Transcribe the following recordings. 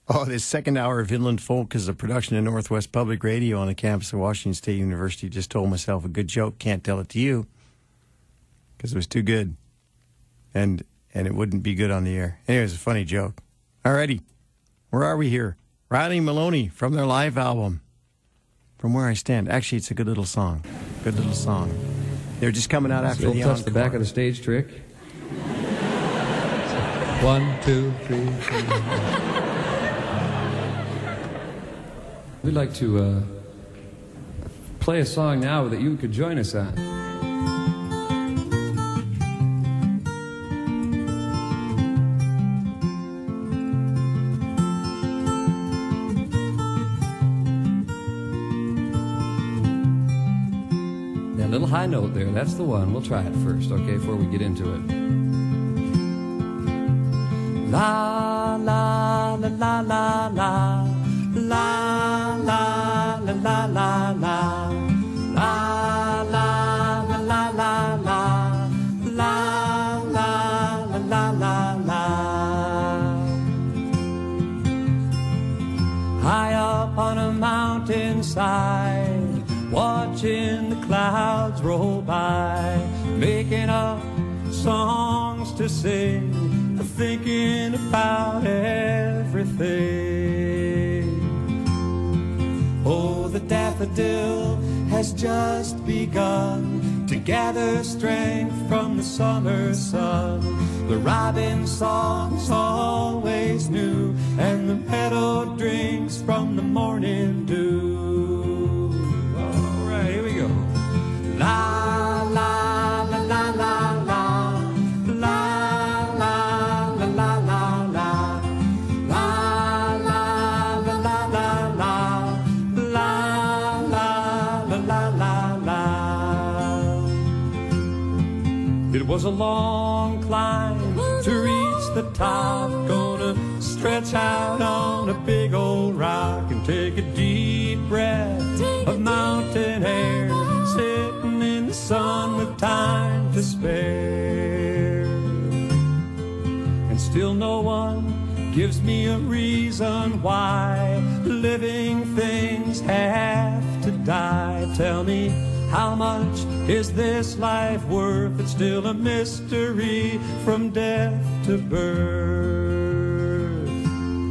Oh, this second hour of Inland Folk is a production of Northwest Public Radio on the campus of Washington State University. Just told myself a good joke, can't tell it to you, because it was too good. And it wouldn't be good on the air. Anyway, it's a funny joke. Alrighty, where are we here? Riley Maloney from their live album, From Where I Stand. Actually, it's a good little song. Good little song. They're just coming out after the touch the back of the stage trick. 1, 2, 3, 4. We'd like to play a song now that you could join us on. That little high note there, that's the one. We'll try it first, okay, before we get into it. La, la, la, la, la, la. La la la la la la la la la la la la la la la la. High up on a mountainside, watching the clouds roll by, making up songs to sing, thinking about everything. Oh, the daffodil has just begun to gather strength from the summer sun. The robin song's always new, and the meadow drinks from the morning dew. All right, here we go. La, la, la, la, la, la. La, la, la, la, la, la. La, la, la, la, la, la. It was a long climb to reach the top. Gonna stretch out on a big old rock and take a deep breath of mountain air, sitting in the sun with time to spare. And still no one gives me a reason why living things have to die. Tell me, how much is this life worth? It's still a mystery from death to birth.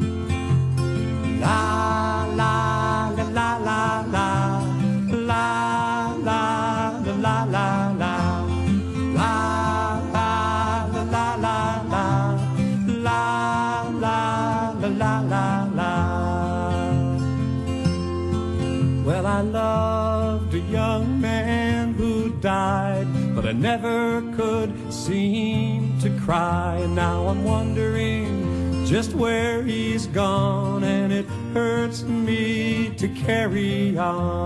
La la la la la la la la la la la la la la la la la la la la. Well, I loved a young man who died, but I never could seem to cry. And now I'm wondering just where he's gone, and it hurts me to carry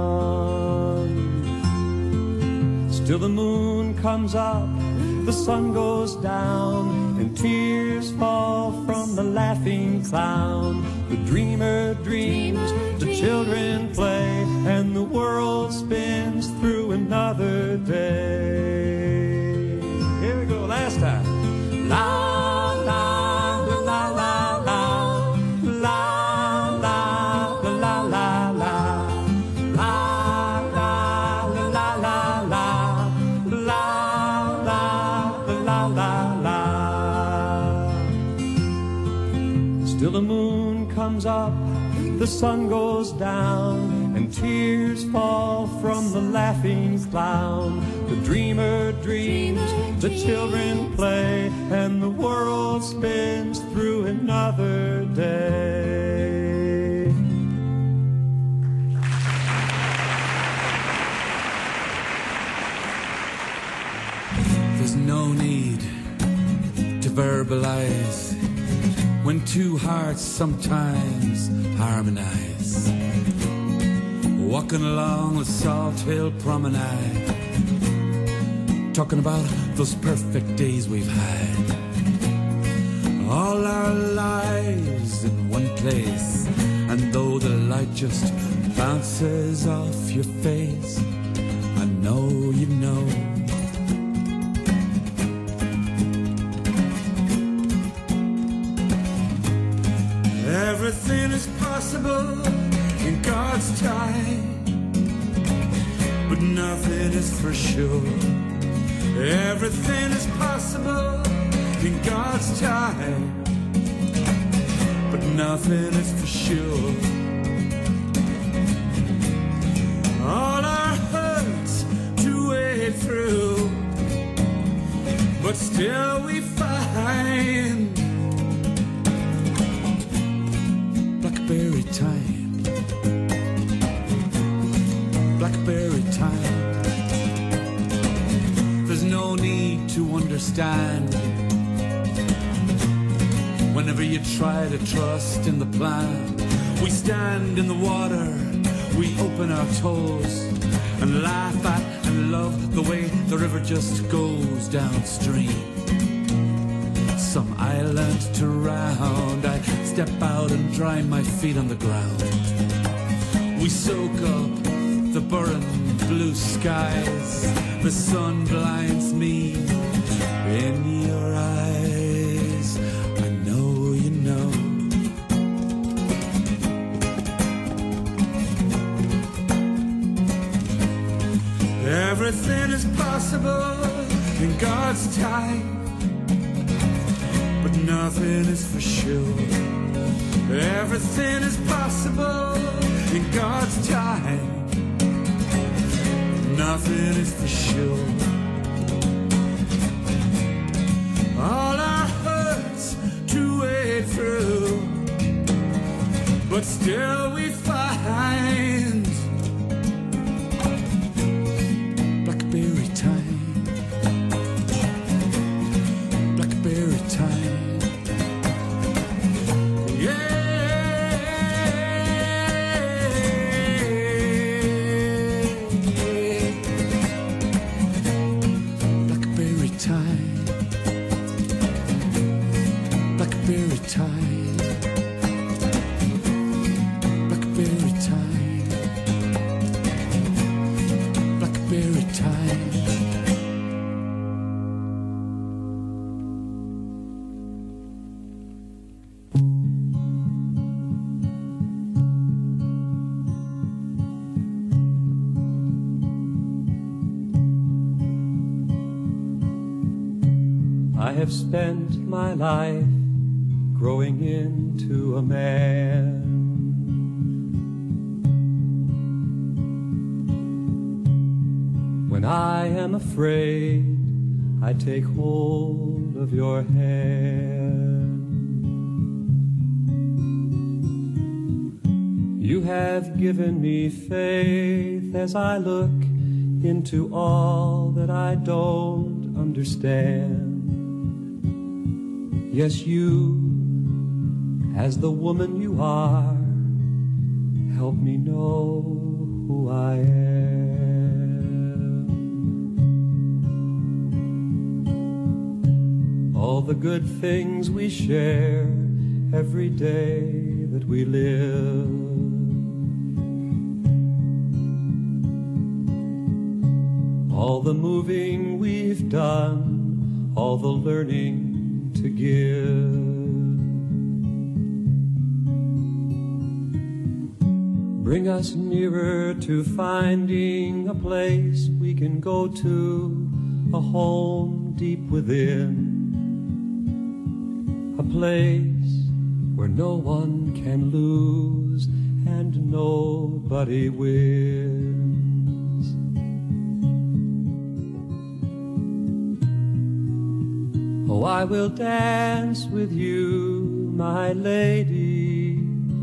on. Still the moon comes up, the sun goes down, and tears fall from the laughing clown. The dreamer dreams, the children play, and the world spins through another day. Here we go, last time. La la la la la la la la la la la la la la la la la la. Still the moon comes up, the sun goes down, and tears fall from the laughing clown. The dreamer dreams, the children play, and the world spins through another day. There's no need to verbalize when two hearts sometimes harmonize. Walking along the Salt Hill Promenade, talking about those perfect days we've had. All our lives in one place, and though the light just bounces off your face, I know you know. Everything is possible in God's time, but nothing is for sure. Everything is possible in God's time, but nothing is for sure. All our hurts to wade through, but still we find blackberry time, blackberry time. There's no need to understand whenever you try to trust in the plan. We stand in the water, we open our toes and laugh at and love the way the river just goes downstream. Some island to round, I step out and dry my feet on the ground. We soak up the burning blue skies, the sun blinds me in your eyes. I know you know. Everything is possible in God's time, but nothing is for sure. Everything is possible in God's time, nothing is for sure. All our hurts to wade through, but still we find blackberry time, blackberry time. I have spent my life growing into a man. When I am afraid, I take hold of your hand. You have given me faith as I look into all that I don't understand. Yes, you, as the woman you are, help me know who I am. All the good things we share every day that we live, all the moving we've done, all the learning to give. Bring us nearer to finding a place we can go to, a home deep within, a place where no one can lose and nobody wins. Oh, I will dance with you, my lady.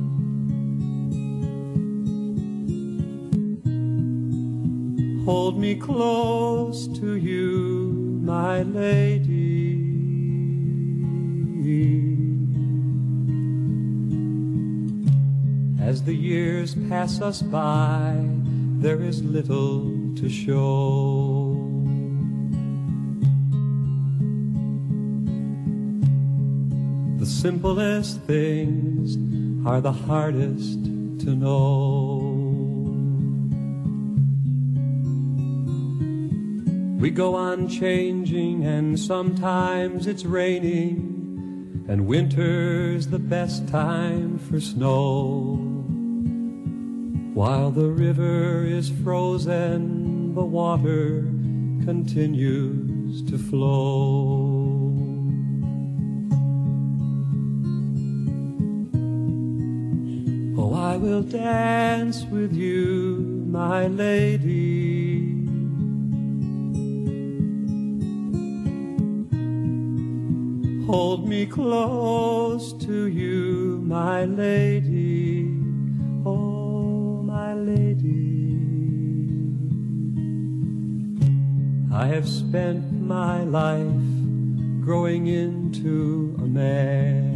Hold me close to you, my lady. As the years pass us by, there is little to show. The simplest things are the hardest to know. We go on changing, and sometimes it's raining, and winter's the best time for snow. While the river is frozen, the water continues to flow. Oh, I will dance with you, my lady. Hold me close to you, my lady. Oh, my lady. I have spent my life growing into a man.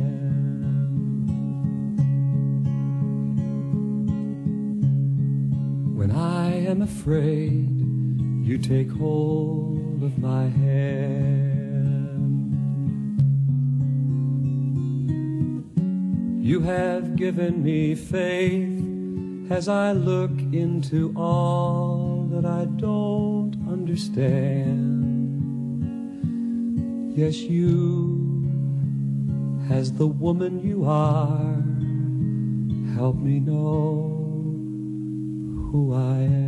When I am afraid, you take hold of my hand. You have given me faith as I look into all that I don't understand. Yes, you, as the woman you are, help me know who I am.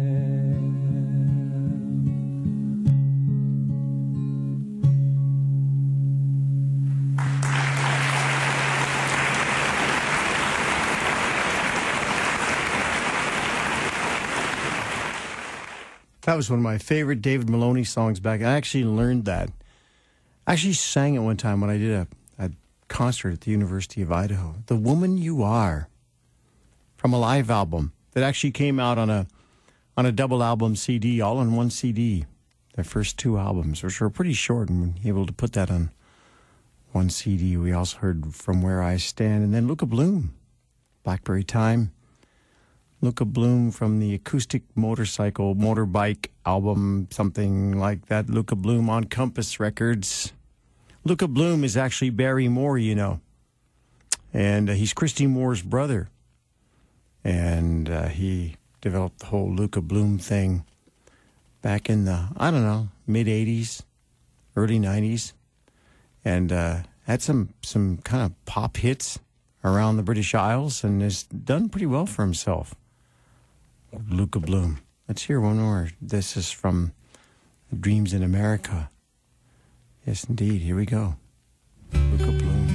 That was one of my favorite David Maloney songs back. I actually learned that. I actually sang it one time when I did a concert at the University of Idaho. The Woman You Are, from a live album that actually came out on a double album CD, all on one CD. Their first two albums, which were pretty short, and able to put that on one CD. We also heard From Where I Stand, and then Luca Bloom, Blackberry Time. Luca Bloom from the acoustic motorbike album, something like that. Luca Bloom on Compass Records. Luca Bloom is actually Barry Moore, you know. And he's Christy Moore's brother. And he developed the whole Luca Bloom thing back in the, I don't know, mid-'80s, early 90s. And had some kind of pop hits around the British Isles and has done pretty well for himself. Luca Bloom. Let's hear one more. This is from Dreams in America. Yes, indeed. Here we go. Luca Bloom.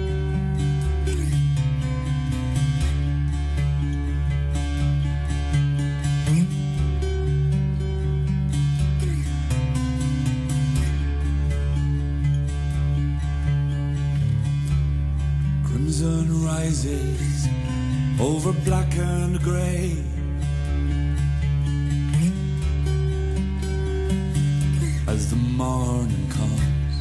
Crimson rises over black and gray. As the morning comes,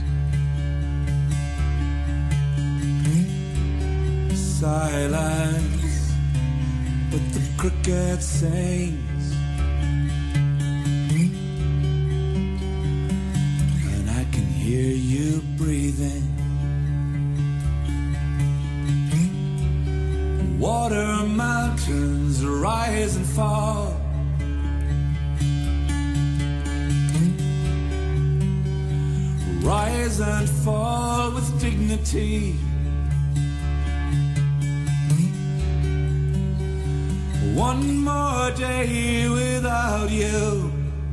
silence, but the cricket sings, and I can hear you breathing. Water mountains rise and fall. Rise and fall with dignity. One more day without you.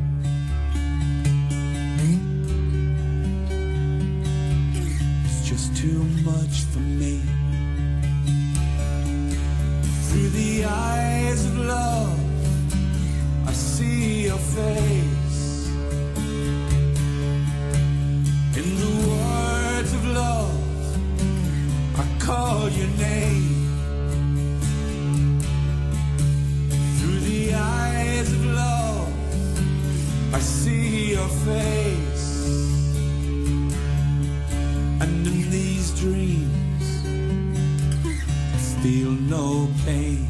It's just too much for me. Through the eyes of love, I see your face. In the words of love, I call your name. Through the eyes of love, I see your face. And in these dreams, I feel no pain.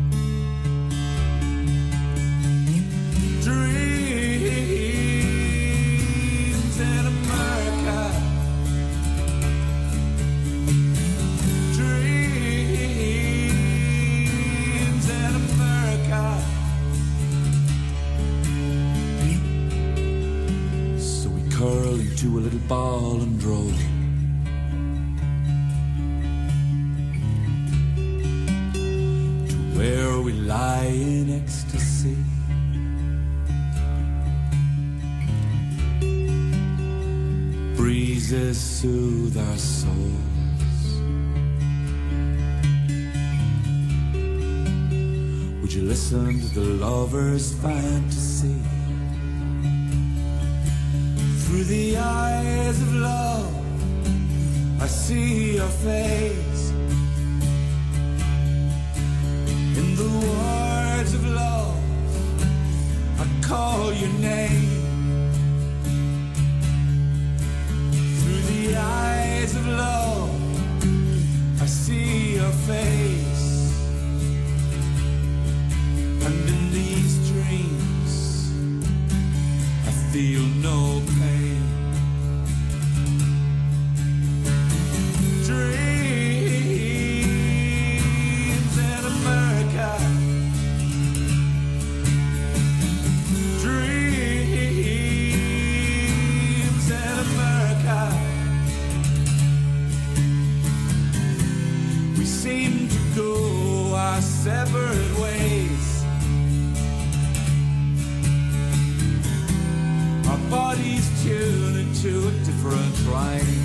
Dreams in America. Dreams in America. So we curl into a little ball and roll. we lie in ecstasy. Breezes soothe our souls. Would you listen to the lover's fantasy? Through the eyes of love, I see your face. In the words of love, I call your name. Through the eyes of love, I see your face. And in these dreams, I feel no pain. Dreams in America. Dreams in America. We seem to go our separate ways. Our bodies tune into a different rhyme.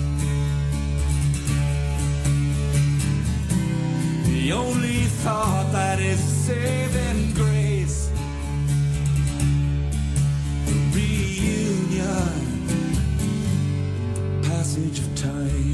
The only thought that is saving grace, reunion, passage of time.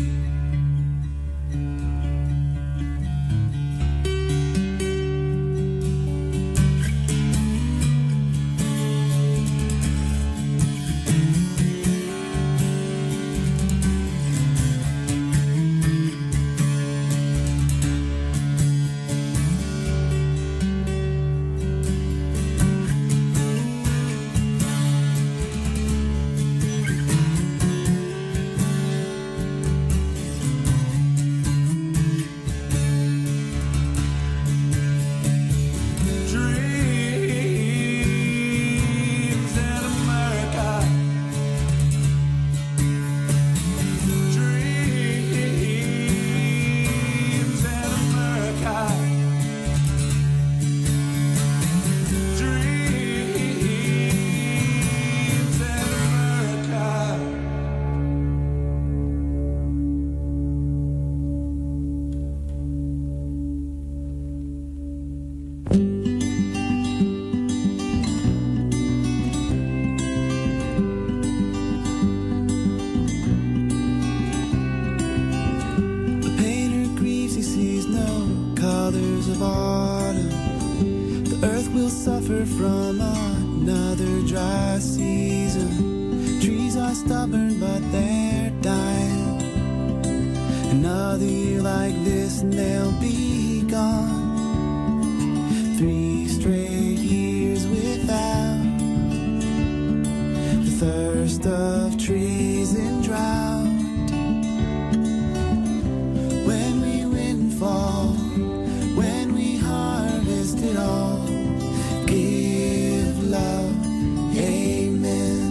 From another dry season. Trees are stubborn but they're dying. Another year like this and they'll be gone. 3 straight years without the thirst of trees in drought. When we windfall, when we harvest it all, give love, amen.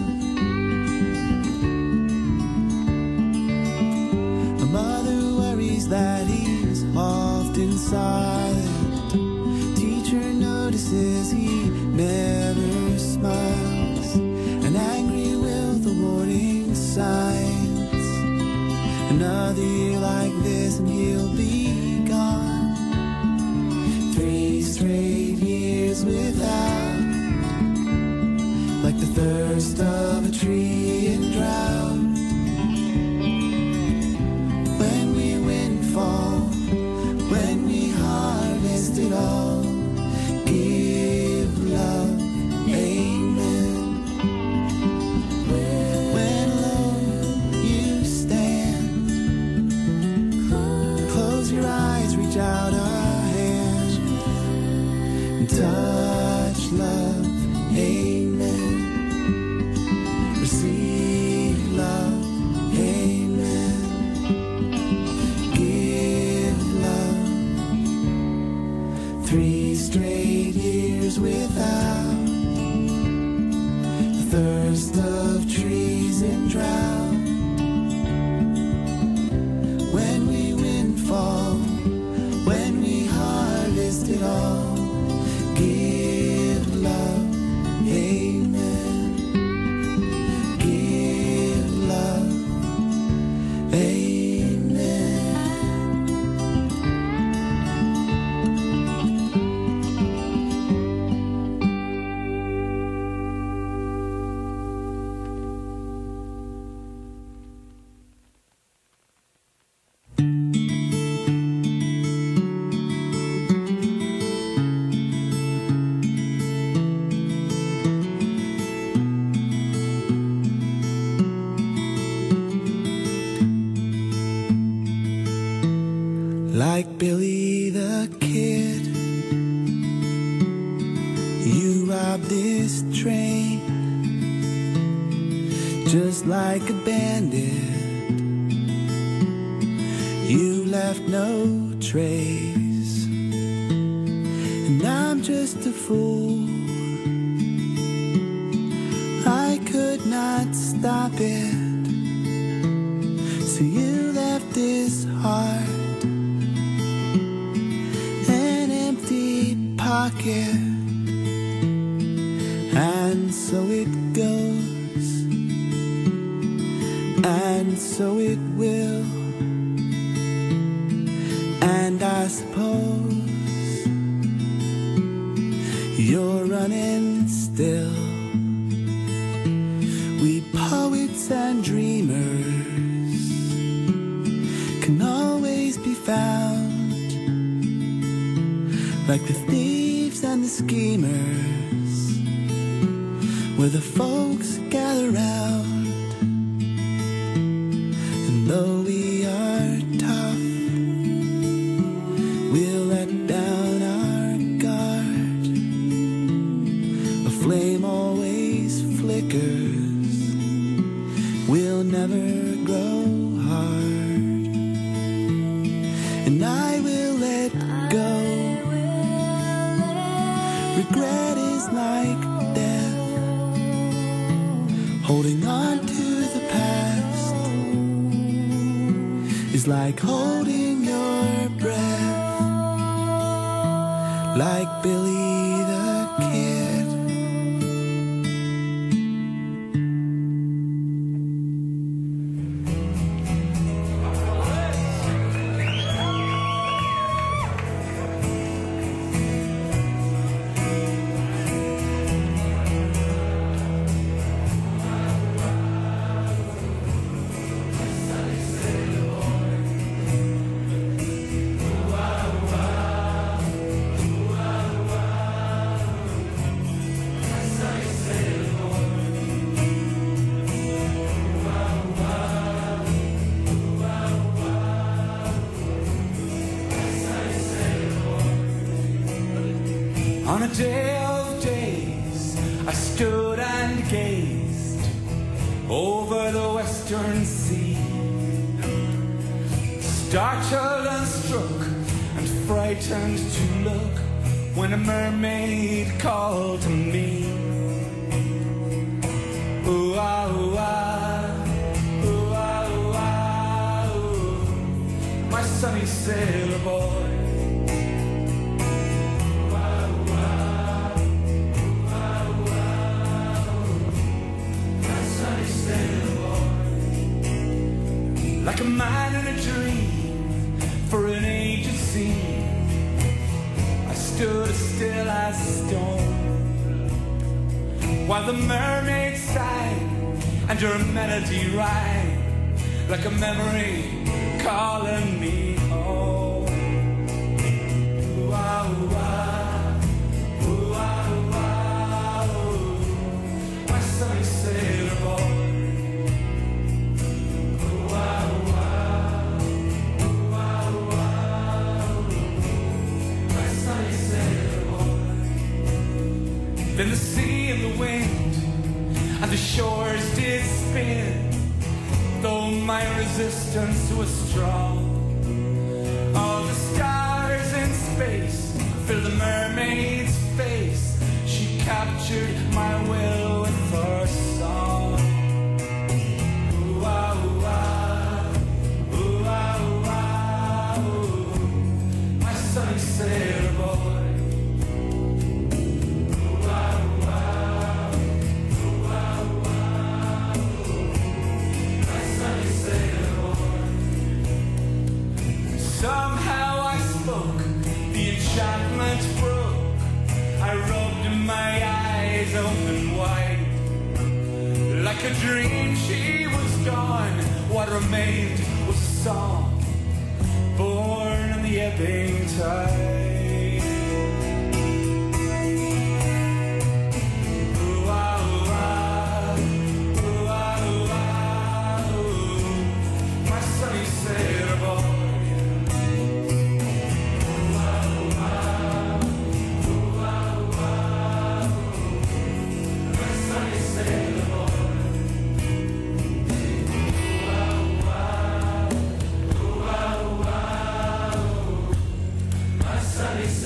A mother worries that he's often silent. Teacher notices he never smiles. An angry will, the warning signs. Another year like this and he'll be gone. 3 straight years without, like the thirst of a tree in drought. When we windfall, when we harvest it all, give love, amen. When alone you stand, close your eyes, reach out a hand, and touch love, amen. Receive love, amen. Give love. 3 straight years without the thirst of trees in drought. When we windfall, when we harvest it all, Billy the Kid. You robbed this train just like a bandit. You left no trace, and I'm just a fool. I could not stop it, so you left this heart an empty pocket, and so it goes, and so it will. And I suppose you're running still. We poets and dreamers can always be found, like the thieves and the schemers, where the folks gather round. And though we are tough, we'll let down our guard. A flame always flickers, we'll never grow hard. And I will let go. Regret is like death, holding on to the past is like holding your breath, like Billy the Kid. On a day of days, I stood and gazed over the western sea, startled and struck and frightened to look when a mermaid called to me. Ooh, ah, ooh, ah, ooh, ah, ooh, ah, ooh, my sunny sailor boy. Like a man in a dream, for an age it seemed, I stood as still as a stone, while the mermaid sang and her melody rang, like a memory calling me home. Ooh, ah, ooh, ah, ooh, ah, ooh, ah, ooh, my sunny sailor boy. Then the sea and the wind and the shores did spin, though my resistance was strong. All the stars in space filled the mermaid's face. She captured my will with her song. Ooh, ah, ooh, ah, ooh, ah, ooh, ah, ooh, my sunny sailor boy. Somehow I spoke, the enchantment broke. I rubbed my eyes open wide. Like a dream she was gone, what remained was a song, born in the ebbing tide. Ooh, ah, ooh, ah, ooh, ah, ooh, ah, ooh, my sunny sailor boy.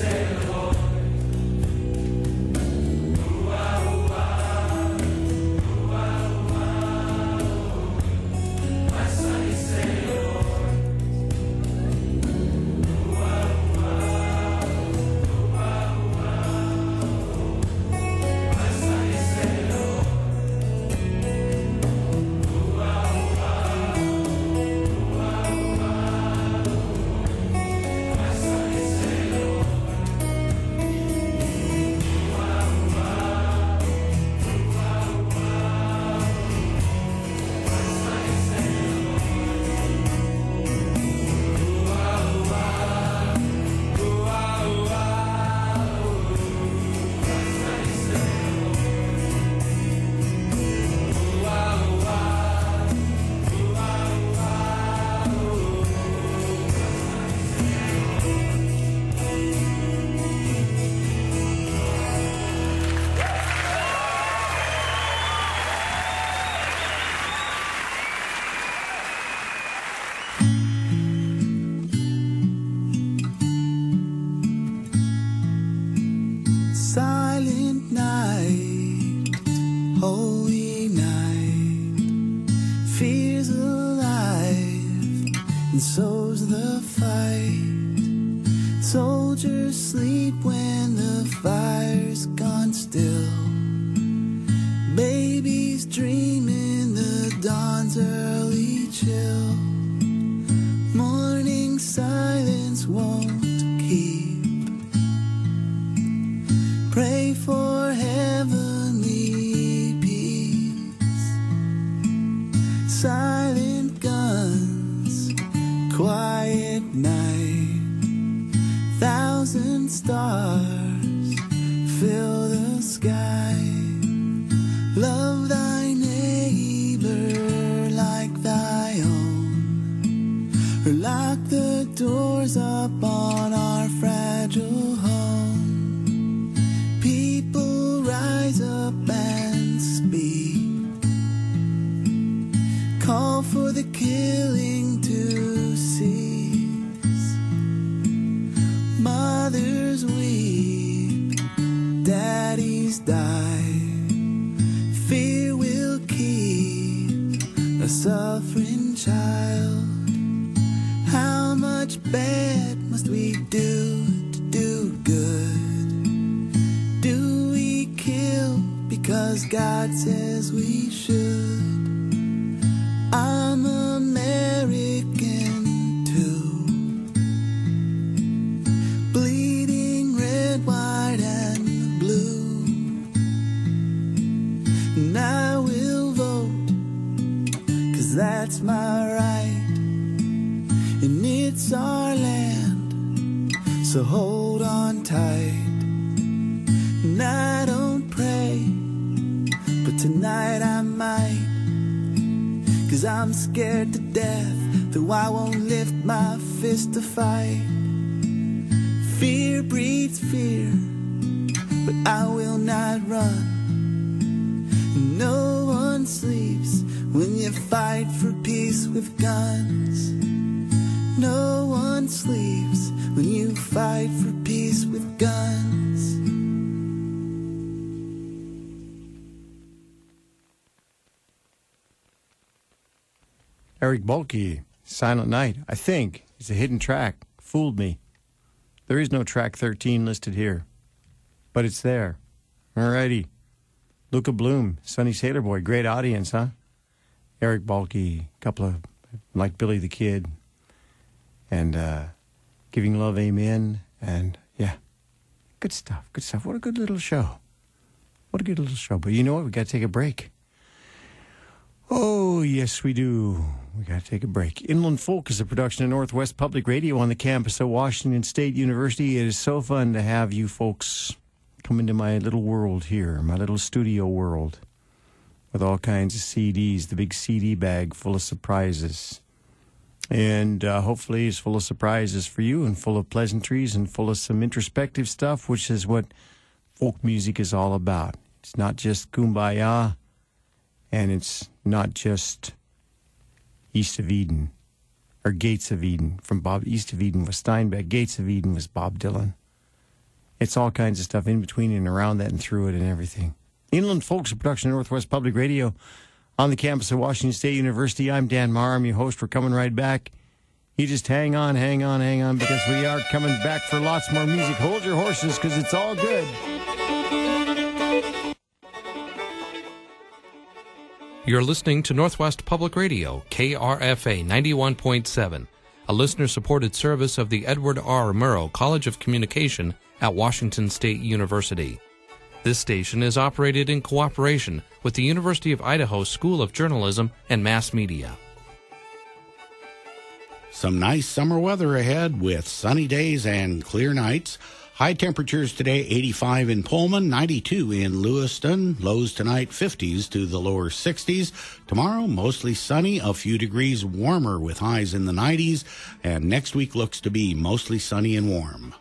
Silent night, holy night, fear's alive, and so's the fight. Soldiers sleep when the fire's gone still. Babies dream in the dawn's early chill. Morning silence won't keep. Pray for heavenly peace. Silent guns, quiet night. Thousand stars fill the sky. Love thy neighbor like thy own. Or lock the doors up on our fragile home. People rise up and speak. Call for the killing to cease. Mothers weep, daddies die. Fear will keep a suffering child. How much bad must we do to do good? Because God says we should. I'm American too. Bleeding red, white and blue. And I will vote, 'cause that's my right. And it's our land, so hold on tight. And I don't pray, but tonight I might. 'Cause I'm scared to death, though I won't lift my fist to fight. Fear breeds fear, but I will not run. No one sleeps when you fight for peace with guns. No one sleeps when you fight for peace with guns. Eric Balke, Silent Night, I think, is a hidden track. Fooled me. There is no track 13 listed here, but it's there. Alrighty. Luca Bloom, Sonny Sailor Boy, great audience, huh? Eric Balke, couple of, like Billy the Kid, and Giving Love Amen, and yeah, good stuff, good stuff. What a good little show. What a good little show. But you know what? We got to take a break. Oh, yes, we do. We got to take a break. Inland Folk is a production of Northwest Public Radio on the campus of Washington State University. It is so fun to have you folks come into my little world here, my little studio world, with all kinds of CDs, the big CD bag full of surprises. And hopefully it's full of surprises for you and full of pleasantries and full of some introspective stuff, which is what folk music is all about. It's not just kumbaya, and it's not just East of Eden, or Gates of Eden from Bob. East of Eden was Steinbeck. Gates of Eden was Bob Dylan. It's all kinds of stuff in between and around that and through it and everything. Inland Folks, a production of Northwest Public Radio on the campus of Washington State University. I'm Dan Maher. I'm your host. We're coming right back. You just hang on, because we are coming back for lots more music. Hold your horses, because it's all good. You're listening to Northwest Public Radio, KRFA 91.7, a listener-supported service of the Edward R. Murrow College of Communication at Washington State University. This station is operated in cooperation with the University of Idaho School of Journalism and Mass Media. Some nice summer weather ahead with sunny days and clear nights. High temperatures today, 85 in Pullman, 92 in Lewiston. Lows tonight, 50s to the lower 60s. Tomorrow, mostly sunny, a few degrees warmer with highs in the 90s. And next week looks to be mostly sunny and warm.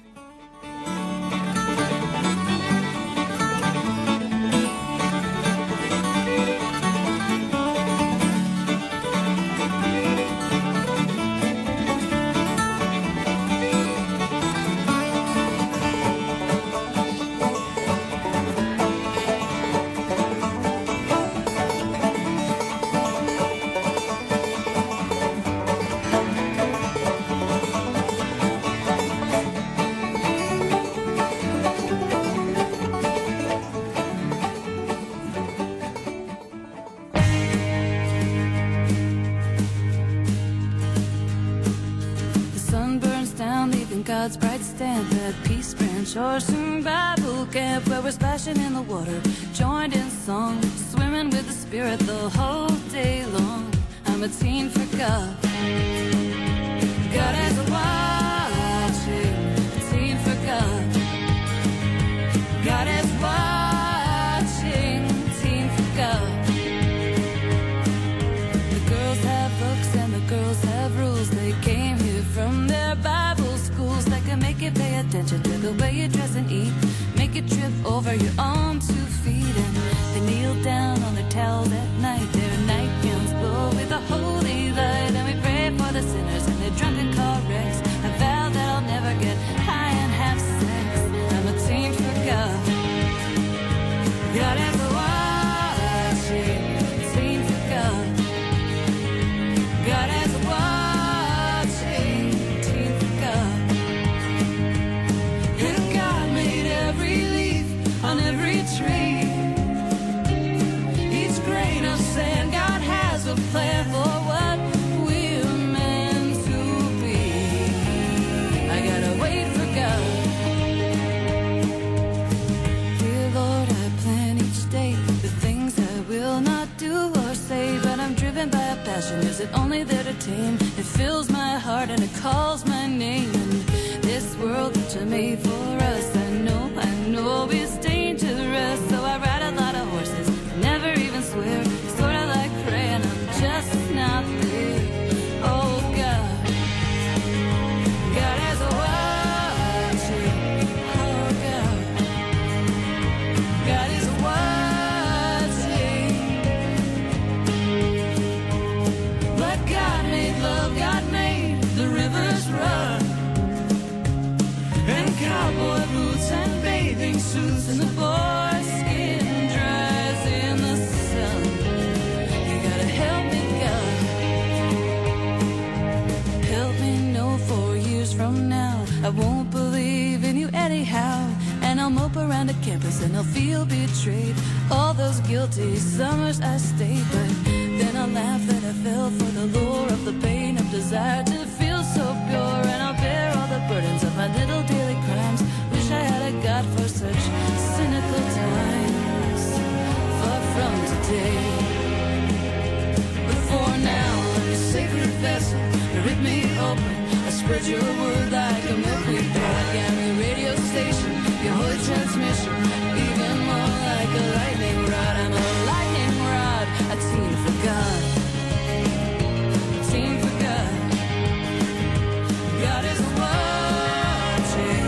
God's bright stamp at Peace Branch Ocean Bible Camp, where we're splashing in the water, joined in song, swimming with the Spirit the whole day long. I'm a teen for God. God is watching, a teen for God. God is watching, teen for God. The girls have books and the girls have rules. They came here from their Bible schools that can make you pay attention to the way you dress and eat, make you trip over your own 2 feet. And they kneel down on their towels at night, their nightgowns glow with a holy light. And we pray for the sinners and their drunken car wrecks. I vow that I'll never get high and have sex. I'm a teen for God. God is watching, teen for God. God is watching, teen for God. And God made every leaf on every tree, each grain of sand. God has a plan for what we're meant to be. I gotta wait for God. Dear Lord, I plan each day the things I will not do or say, but I'm driven by a passion. Is it only there to tame? It fills my heart and it calls my name. And this world that you made for us, I know it's dangerous. So I ride a lot of horses, never even swear. Sorta like praying, I'm just not there. Oh God, God is watching. Oh God, God is watching. But God made love, God made the rivers run, and cowboy boots and bathing suits, and the boy's skin dries in the sun. You gotta help me, God. Help me know 4 years from now I won't believe in you anyhow, and I'll mope around the campus and I'll feel betrayed. All those guilty summers I stayed, but then I'll laugh that I fell for the lure of the pain of desire to feel so pure. And I'll bear all the burdens of my little daily crimes. Wish I had a God for such cynical times, far from today. But for now, I'm your sacred vessel. Rip me open, I spread your word like a milkweed pod. I'm your radio station, your holy transmission, even more like a lightning rod. I'm a lightning rod, a teen for God. Teen for God. God is watching.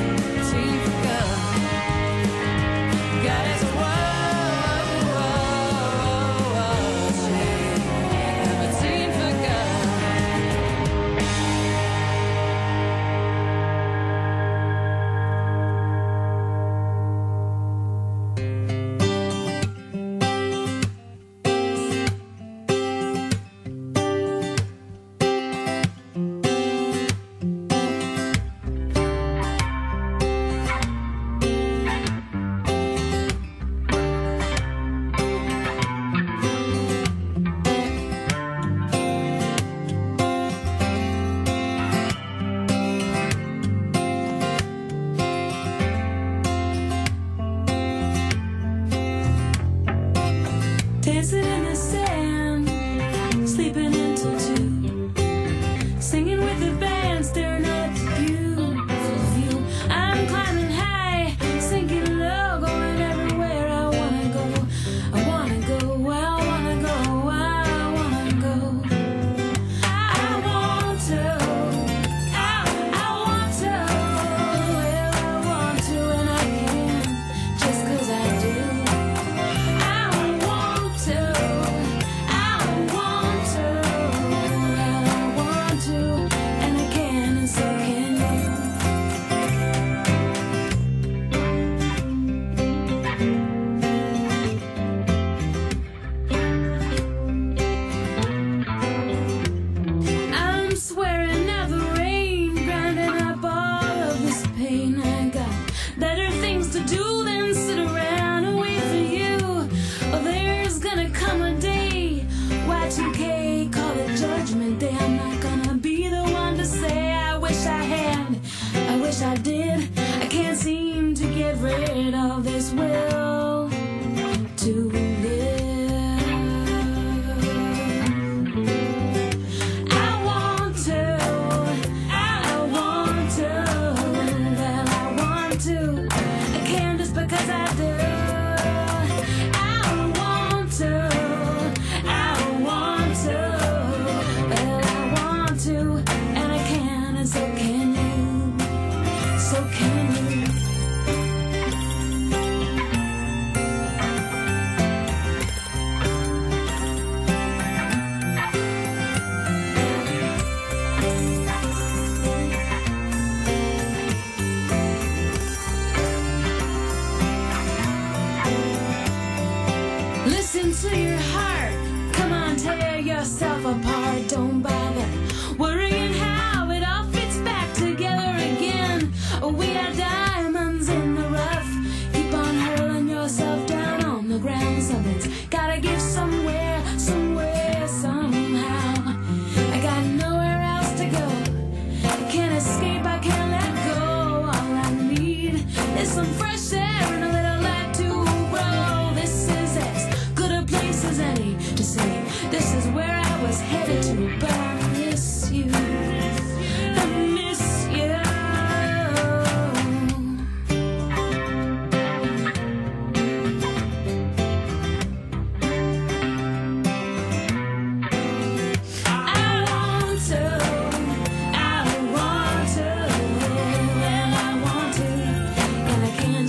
better things to do than sit around and wait for you. Oh, there's gonna come a day, Y2K, call it Judgment Day. I'm not gonna be the one to say I wish I had, I wish I did. I can't seem to get rid of this will to live. I want to, well I want to. I can't just because I do. I want to, well I want to, and I can, and so can you, so can you. Listen to your heart. Come on, tear yourself apart. Don't bother worrying how it all fits back together again. We are diamonds in the rough. Keep on hurling yourself down on the ground. Something's gotta give somewhere, somehow. I got nowhere else to go. I can't escape, I can't let go. All I need is some fresh air and a little light to grow. This is as good a place as any to say this is where I was headed to, but I miss you. I miss you. I want to, well I want to, and I can't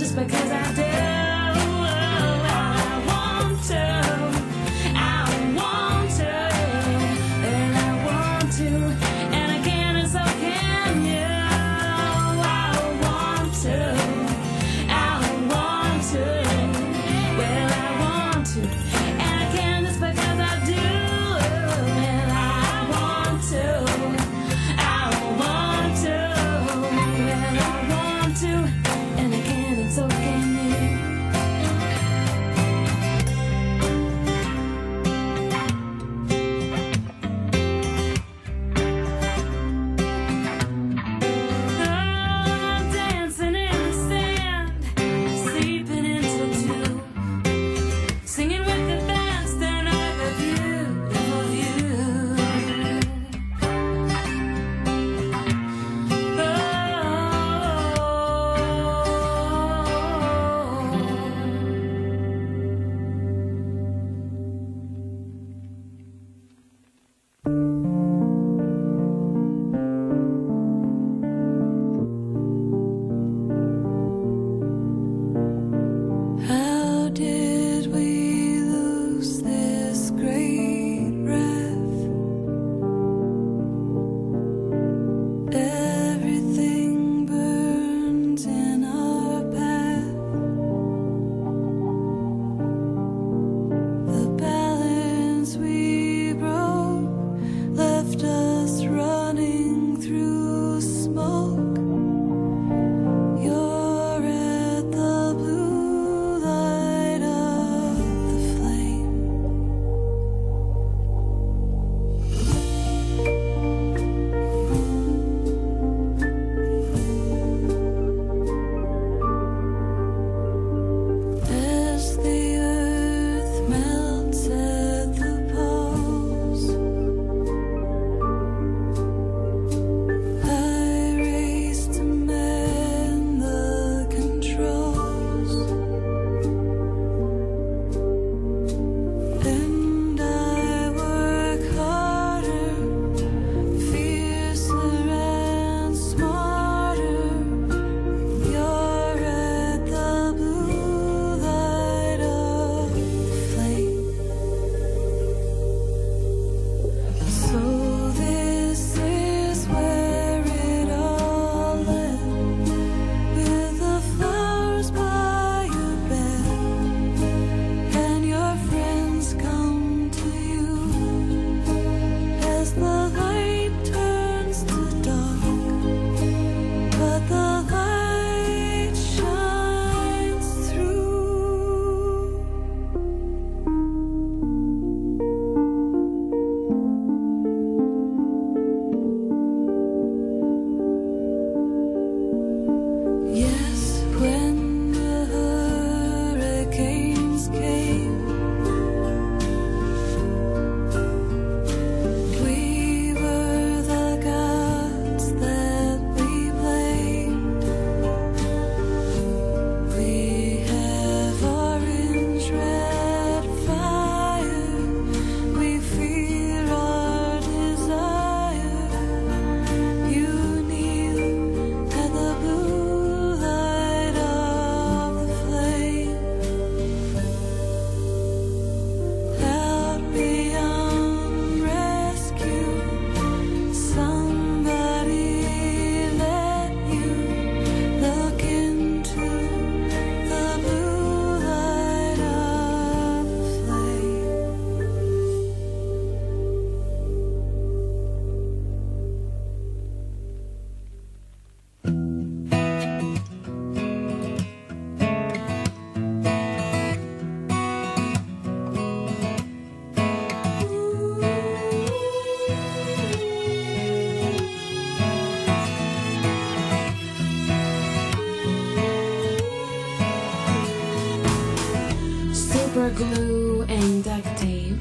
Super glue and duct tape,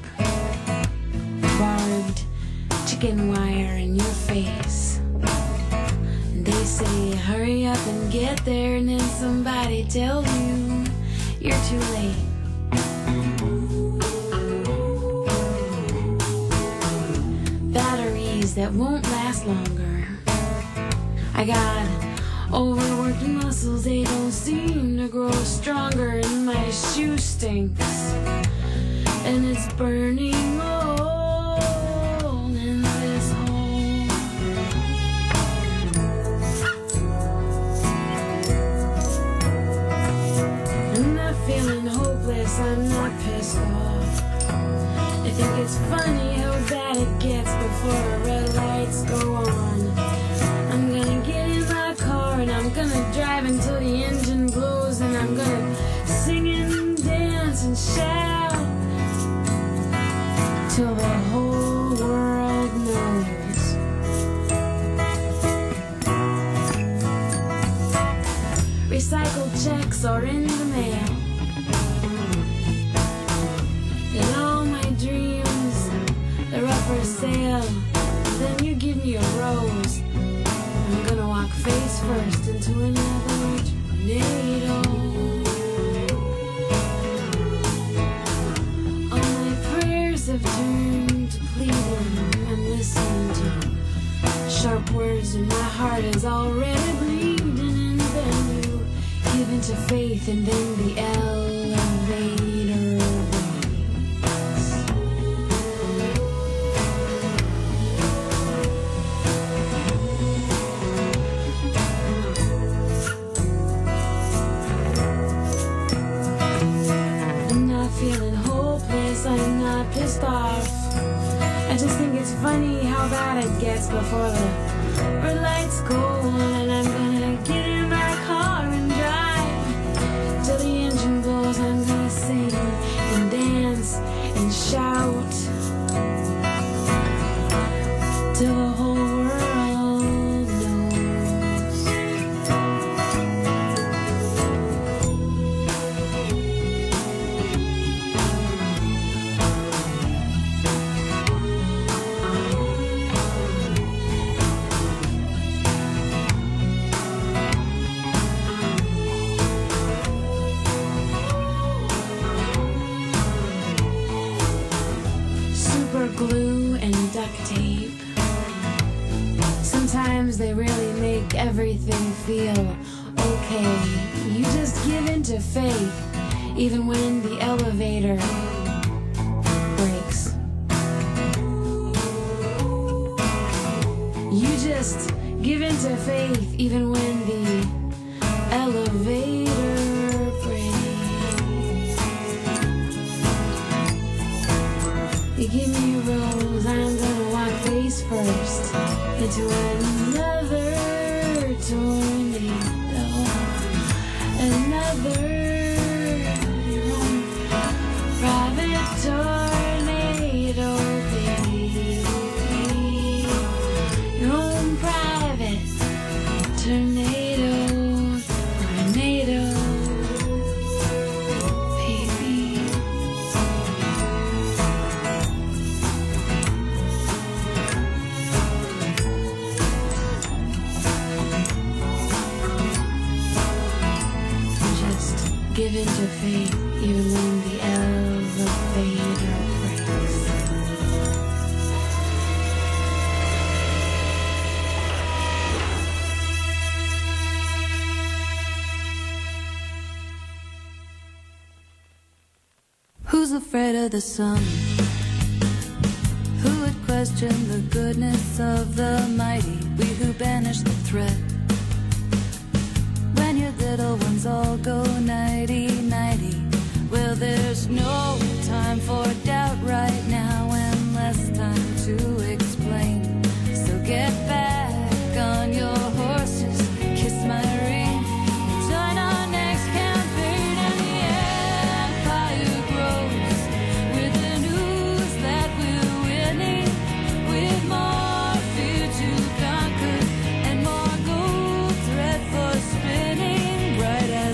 barbed chicken wire in your face. And they say hurry up and get there, and then somebody tells you you're too late. Batteries that won't last longer. I got overworked muscles, they don't seem to grow stronger, and my shoe stinks, and it's burning all in this hole. I'm not feeling hopeless, I'm not pissed off. I think it's funny how bad it gets before the red lights go on. I'm gonna get in my car and I'm gonna drive until the engine blows, and I'm gonna sing and dance and shout till the whole world knows. Recycled checks are in the mail, and all my dreams, they're up for sale. Then you give me a rose, I'm gonna walk face first into another tornado. All my prayers have turned to pleading. I'm listening to sharp words and my heart is already bleeding. And then you give into faith, and then the elevator breaks. Feeling hopeless, I'm not pissed off. I just think it's funny how bad it gets before the red lights go on, and I'm gonna get in my car and drive till the engine blows. I'm gonna sing and dance and shout till the whole world knows. Glue and duct tape. Sometimes they really make everything feel okay. You just give into faith, even when the elevator breaks. You just give into faith, even when the elevator breaks. You give me a rose, I'm gonna walk face first into another tornado. Another your own private tornado, baby. Your own private tornado, tornado. Give into faith, even when the elevator breaks. Who's afraid of the sun? Who would question the goodness of the mighty? We who banish the threat. When your little ones all go nighty-nighty, well, there's no time for doubt right now, and less time to explain. So get back on your horses, kiss my ring, join our next campaign, and the empire grows with the news that we're winning, with more fear to conquer and more gold thread for spinning, bright as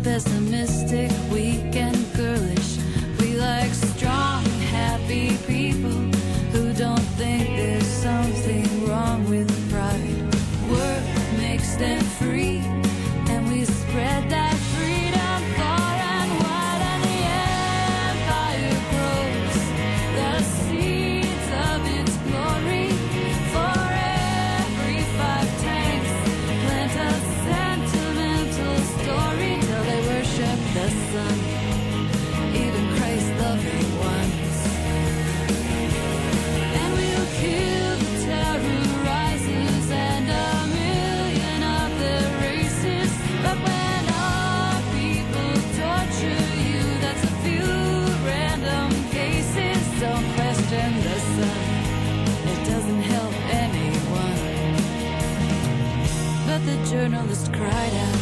pessimistic, weak and girlish. We like strong, happy people who don't think there's something wrong with pride. Work makes them free, and we spread that freedom far and wide, and the empire grows the seeds of its glory. For every 5 tanks, plant a sentimental story till they worship the sun, even Christ-loving ones. And we'll kill the terrorizers and 1,000,000 of their races. But when our people torture you, that's a few random cases. Don't question the sun, it doesn't help anyone. But the journalist cried out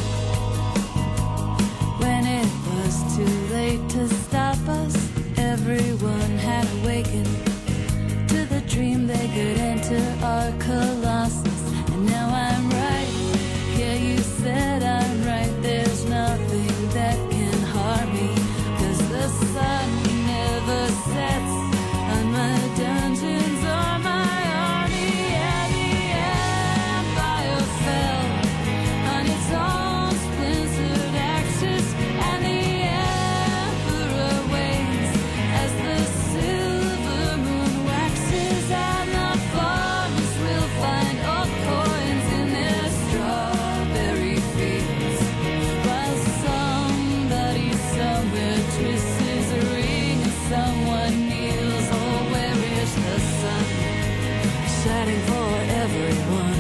when it was too late to stop us. Everyone had awakened to the dream they could enter our colossus. And now I'm right, yeah, you said I'm right. There's nothing that can harm me, 'cause the sun never sets on my dungeons or my army. Yeah, the empire fell on its own splintered axis, and the emperor wanes as the silver moon waxes, and the farmers will find old coins in their strawberry fields, while somebody somewhere twists his ring and someone kneels. Oh, where is the sun shining for everyone?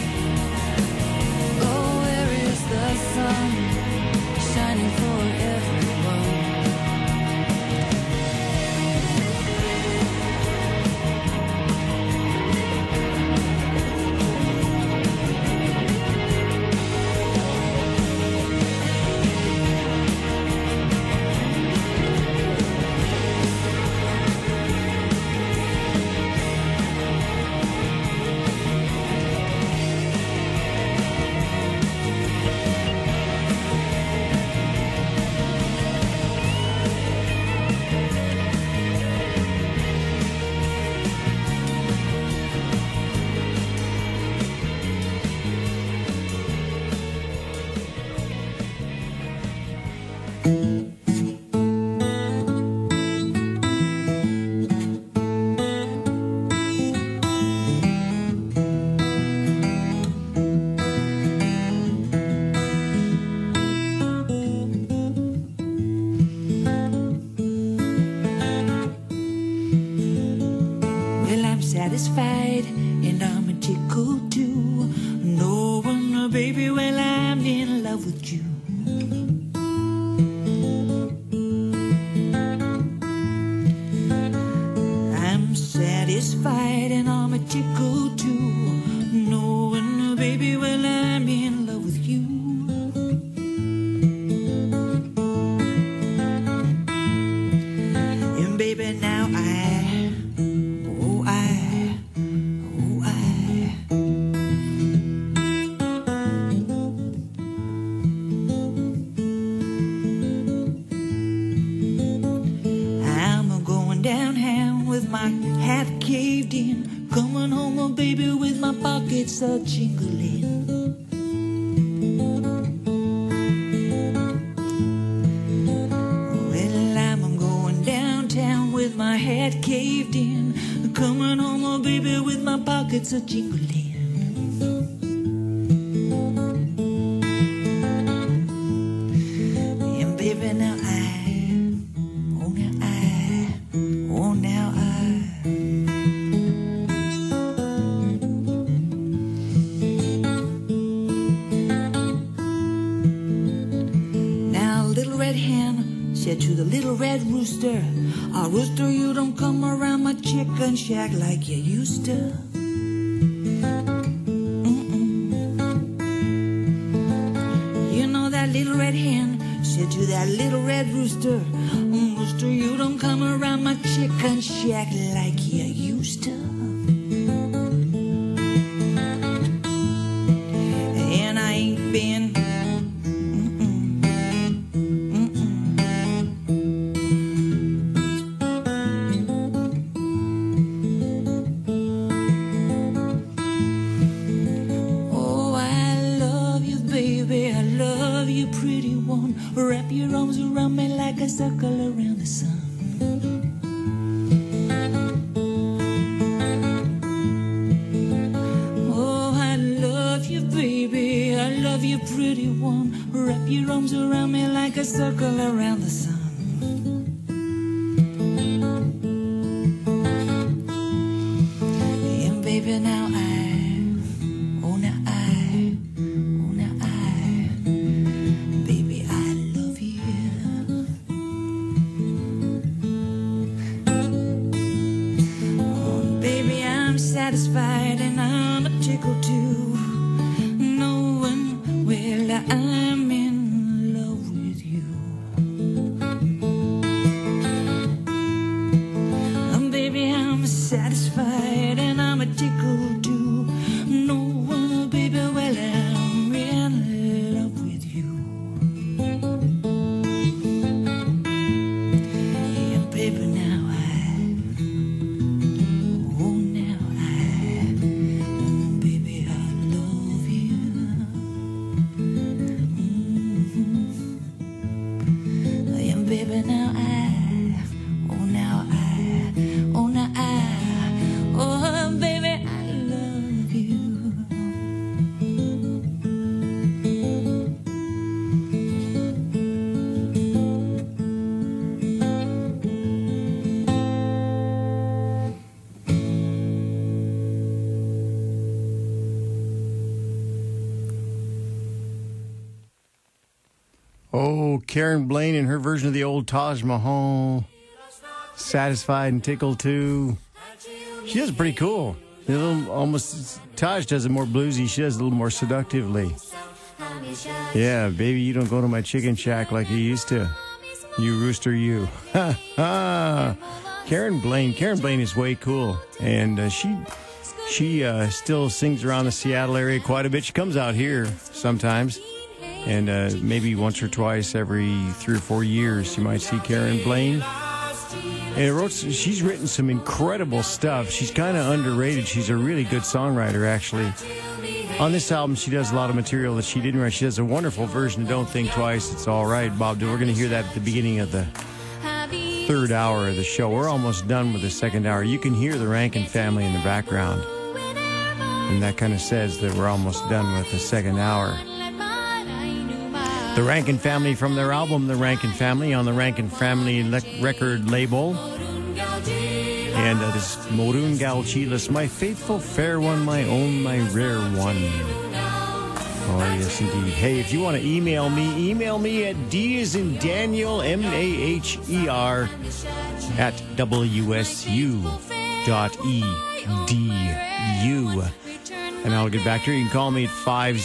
Oh, where is the sun shining for everyone? Well, I'm satisfied and I'm a tickle too. Knowing, baby, well, I'm in love with you. I'm satisfied and I'm a tickle too. Knowing, baby, well, I'm in love with you. And baby, now I'm going downtown with my hat caved in, coming home, oh baby, with my pockets a jingling. Well, I'm going downtown with my hat caved in, coming home, oh baby, with my pockets a jingling. And baby, now Now, little red hen said to the little red rooster, rooster, you don't come around my chicken shack like you used to. You know that little red hen said to that little red rooster, rooster, you don't come around my chicken shack like you used to. And I ain't been love you, pretty one. Wrap your arms around me like a circle around the sun. Oh, I love you, baby. I love you, pretty one. Wrap your arms around me like a circle around the sun. And baby, now baby, I love you. Oh, baby, I'm satisfied and I'm a tickle too, knowing well I'm in love with you. Baby, I'm satisfied and I'm a tickle too, knowing, baby, well I'm in love with you. Yeah, baby, now baby, I love you. Yeah, baby, now oh, baby, I love you. Oh, Karen Blaine in her version of the old Taj Mahal. Satisfied and tickled too. She does pretty cool. A little, almost, Taj does it more bluesy. She does it a little more seductively. Yeah, baby, you don't go to my chicken shack like you used to. You rooster, you. Ha ha. Karen Blaine is way cool, and she still sings around the Seattle area quite a bit. She comes out here sometimes, and maybe once or twice every 3 or 4 years you might see Karen Blaine. And she's written some incredible stuff. She's kind of underrated. She's a really good songwriter, actually. On this album, she does a lot of material that she didn't write. She does a wonderful version of Don't Think Twice, It's All Right, Bob. We're going to hear that at the beginning of the third hour of the show. We're almost done with the second hour. You can hear the Rankin family in the background. And that kind of says that we're almost done with the second hour. The Rankin family from their album, The Rankin Family, on the Rankin Family record label. And that is Morun Galchilas, my faithful fair one, my own, my rare one. Oh, yes, indeed. Hey, if you want to email me at D as in Daniel, MAHER, at WSU.edu. And I'll get back to you. You can call me at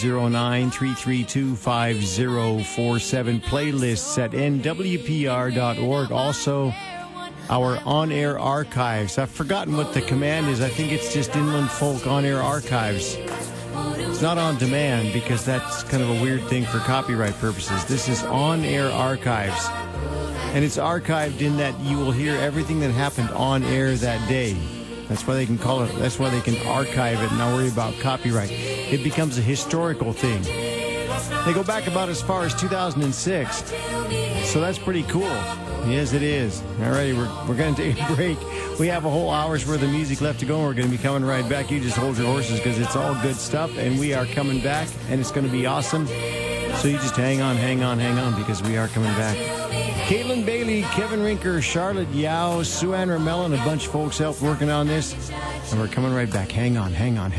509-332-5047. Playlists at nwpr.org. Also, our on-air archives. I've forgotten what the command is. I think it's just Inland Folk On-Air Archives. It's not on demand because that's kind of a weird thing for copyright purposes. This is on-air archives. And it's archived in that you will hear everything that happened on air that day. That's why they can call it, that's why they can archive it and not worry about copyright. It becomes a historical thing. They go back about as far as 2006. So that's pretty cool. Yes, it is. All righty, we're going to take a break. We have a whole hour's worth of music left to go, and we're going to be coming right back. You just hold your horses because it's all good stuff, and we are coming back, and it's going to be awesome. So you just hang on, because we are coming back. Caitlin Bailey, Kevin Rinker, Charlotte Yao, Sue Ann Ramella, and a bunch of folks helped working on this. And we're coming right back. Hang on now.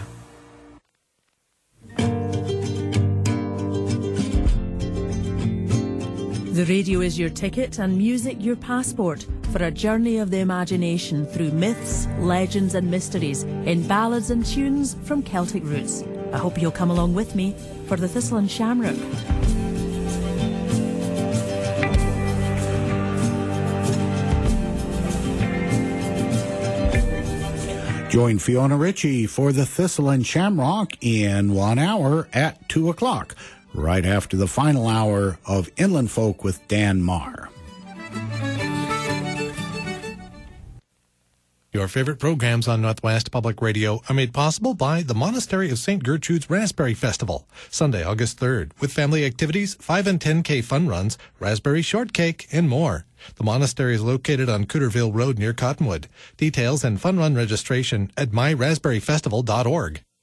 The radio is your ticket and music your passport for a journey of the imagination through myths, legends and mysteries in ballads and tunes from Celtic roots. I hope you'll come along with me for the Thistle and Shamrock. Join Fiona Ritchie for the Thistle and Shamrock in 1 hour at 2 o'clock, right after the final hour of Inland Folk with Dan Marr. Your favorite programs on Northwest Public Radio are made possible by the Monastery of St. Gertrude's Raspberry Festival, Sunday, August 3rd, with family activities, 5 and 10K fun runs, raspberry shortcake, and more. The monastery is located on Cooterville Road near Cottonwood. Details and fun run registration at myraspberryfestival.org.